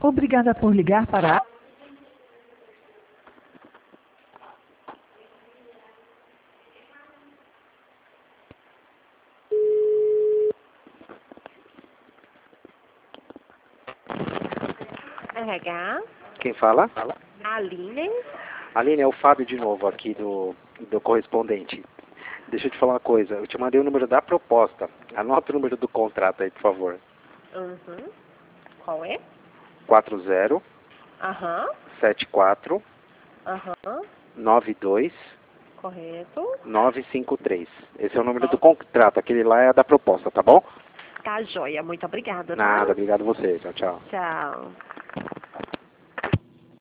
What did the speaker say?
Obrigada por ligar para... RH, Quem fala? Aline. Aline, é o Fábio de novo aqui do correspondente. Deixa eu te falar uma coisa. Eu te mandei o número da proposta. Anota o número do contrato aí, por favor. Uhum. Qual é? 40 Aham, 74 aham, 92 correto. 953. Esse é o número do contrato. Aquele lá é da proposta, tá bom? Tá joia, muito obrigada, tá? Nada, obrigado a você. Tchau, tchau. Tchau.